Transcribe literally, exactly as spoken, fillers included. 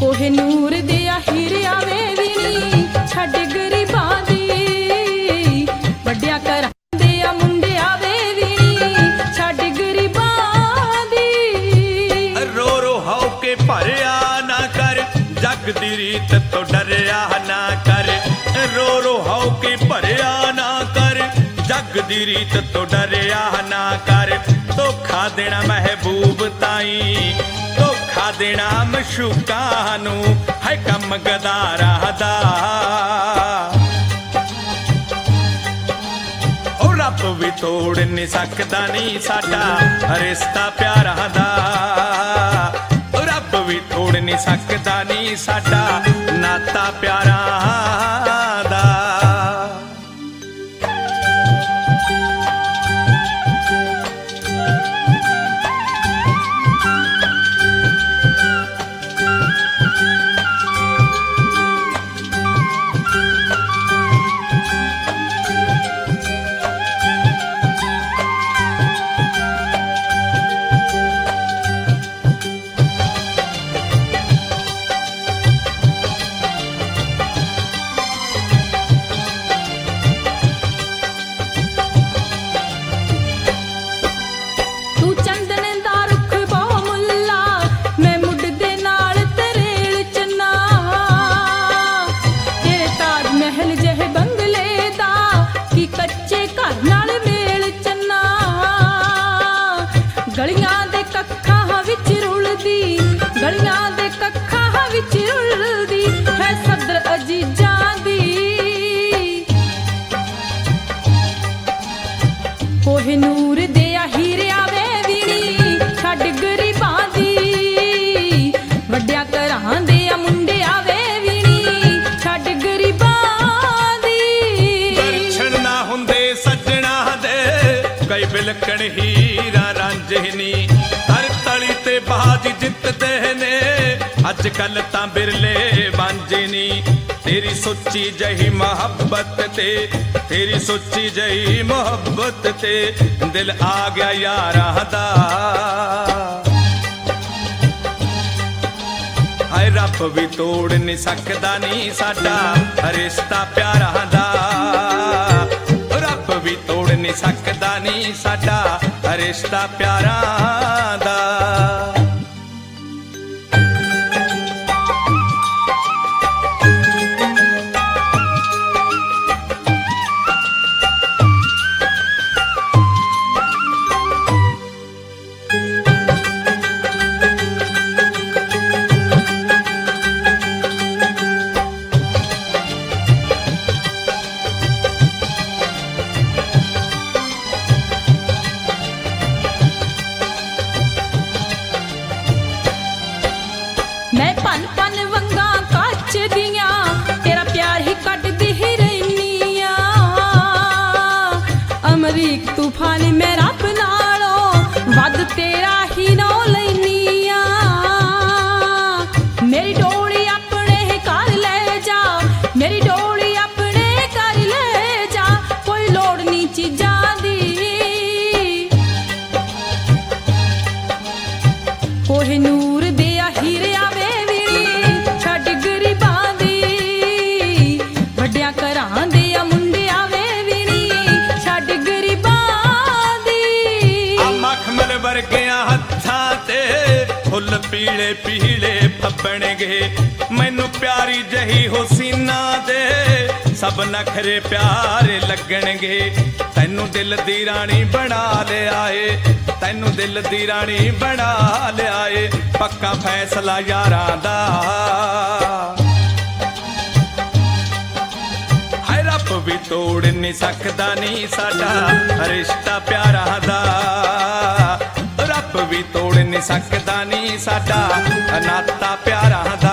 ਕੋਹਿਨੂਰ ਦੇ ਹੀਰਿਆਂ ਵੇ ਵੀਣੀ ਛੱਡ ਗਰੀਬਾਂ ਦੀ, ਵੱਡਿਆਂ ਘਰਾਂ ਦੇ ਆ ਮੁੰਡਿਆਂ ਵੇ ਵੀਣੀ ਛੱਡ ਗਰੀਬਾਂ ਦੀ। ਰੋ ਰੋ ਹਾਉ ਕੇ ਭਰਿਆ ਨਾ ਕਰ, ਜੱਗ ਦੀ ਰੀਤ ਤੋਂ ਡਰਿਆ ਨਾ ਕਰ। ਰੋ ਰੋ ਹਾਉ ਕੇ ਭਰਿਆ ਨਾ ਕਰ, ਜੱਗ ਦੀ ਰੀਤ ਤੋਂ ਡਰਿਆ ਨਾ ਕਰ। ਧੋਖਾ ਦੇਣਾ ਮਹਿਬੂਬ ਤਾਈਂ, ਧੋਖਾ ਦੇਣਾ ਮਸ਼ੂਕਾਂ ਨੂੰ, ਹੈ ਕੰਮ ਗਦਾਰਾਂ ਦਾ। ਉਹ ਰੱਬ ਵੀ ਤੋੜ ਨਹੀਂ ਸਕਦਾ ਨੀ ਸਾਡਾ ਰਿਸ਼ਤਾ ਪਿਆਰਾਂ ਦਾ। ਉਹ ਰੱਬ ਵੀ ਤੋੜ ਨਹੀਂ ਸਕਦਾ ਨੀ ਸਾਡਾ ਨਾਤਾ ਪਿਆਰਾਂ ਦਾ। ਗਲੀਆਂ ਦੇ ਕੱਖਾਂ ਵਿੱਚ ਰੁਲਦੀ, ਗਲੀਆਂ ਦੇ ਕੱਖਾਂ ਵਿੱਚ ਰੁਲਦੀ ਹੈ ਸਦਰ ਅਜੀਜ਼ਾਂ ਦੀ। ਕੋਹਿਨੂਰ ਦੇ ਹੀਰਿਆਂ ਵੇ ਵੀਣੀ ਛੱਡ ਗਰੀਬਾਂ ਦੀ, ਵੱਡਿਆਂ ਘਰਾਂ ਦੇ ਆ ਮੁੰਡਿਆਂ ਵੇ ਵੀਣੀ ਛੱਡ ਗਰੀਬਾਂ ਦੀ। ਦਰਸ਼ਨ ਨਾ ਹੁੰਦੇ ਸੱਜਣਾ ਦੇ, ਕਈ ਬਿਲਕਣ ਹੀਰਾ ਰਾਂਝਣੀ। ਹਰ ਤਲੀ ਤੇ ਬਾਜ ਜਿੱਤਦੇ ਨੇ, ਅੱਜ ਕੱਲ ਤਾਂ ਬਿਰਲੇ ਬਾਂਝੇ ਨੀ। ਤੇਰੀ ਸੋਚੀ ਜਹੀ ਮੁਹੱਬਤ ਤੇ, ਤੇਰੀ ਸੋਚੀ ਜਹੀ ਮੁਹੱਬਤ ਤੇ ਦਿਲ ਆ ਗਿਆ ਯਾਰਾਂ ਦਾ। ਹਾਏ ਰੱਬ ਵੀ ਤੋੜ ਨਹੀਂ ਸਕਦਾ ਨੀ ਸਾਡਾ ਰਿਸ਼ਤਾ ਪਿਆਰਾਂ ਦਾ। ਰੱਬ ਵੀ ਤੋੜ ਨਹੀਂ ਸਕਦਾ ਨੀ ਸਾਡਾ ਰਿਸ਼ਤਾ ਪਿਆਰਾਂ ਦਾ। ਮੈਂ ਭੰਨ ਭੰਨ ਵੰਗਾਂ ਕੱਚ ਦੀਆਂ, ਤੇਰਾ ਪਿਆਰ ਹੀ ਕੱਢਦੀ ਹੀ ਰਹਿਨੀ ਆ। ਅਮਰੀਕ ਤੂਫਾਨ ਮੈਂ ਰੱਬ ਨਾਲੋਂ ਵੱਧ ਤੇਰਾ ਹੀ ਨਾਮ ਲੈਨੀ ਆ। ਮੇਰੀ ਡੋਲੀ ਆਪਣੇ ਘਰ ਲੈ ਜਾ, ਮੇਰੀ ਡੋਲੀ ਆਪਣੇ ਘਰ ਲੈ ਜਾ, ਕੋਈ ਲੋੜ ਨਹੀਂ ਚੀਜ਼ਾਂ ਦੀ। ਕੋਹਿਨੂਰ ਦੇ ਹੀਰਿਆਂ ਵੇ ਵੀਣੀ ਛੱਡ ਗਰੀਬਾਂ ਦੀ, ਵੱਡਿਆਂ ਘਰਾਂ ਦੇ ਆ ਮੁੰਡਿਆਂ ਵੇ ਵੀਣੀ ਛੱਡ ਗਰੀਬਾਂ ਦੀ। ਆ ਮਖਮਲ ਵਰਗਿਆਂ ਹੱਥਾਂ ਤੇ ਫੁੱਲ ਪੀਲੇ ਪੀਲੇ ਫੱਬਣਗੇ, ਮੈਨੂੰ ਪਿਆਰੀ ਜਹੀ ਹੁਸੀਨਾ ਦੇ ਸਭ ਨਖਰੇ ਪਿਆਰੇ ਲੱਗਣਗੇ। ਤੈਨੂੰ ਦਿਲ ਦੀ ਰਾਣੀ ਬਣਾ ਲਿਆ ਏ, ਤੈਨੂੰ ਦਿਲ ਦੀ ਰਾਣੀ ਬਣਾ ਲਿਆ ਏ, ਪੱਕਾ ਫੈਸਲਾ ਯਾਰਾਂ ਦਾ। ਹਾਏ ਰੱਬ ਵੀ ਤੋੜ ਨਹੀਂ ਸਕਦਾ ਨੀ ਸਾਡਾ ਰਿਸ਼ਤਾ ਪਿਆਰਾਂ ਦਾ। ਰੱਬ ਵੀ ਤੋੜ ਨਹੀਂ ਸਕਦਾ ਨੀ ਸਾਡਾ ਨਾਤਾ ਪਿਆਰਾਂ ਦਾ।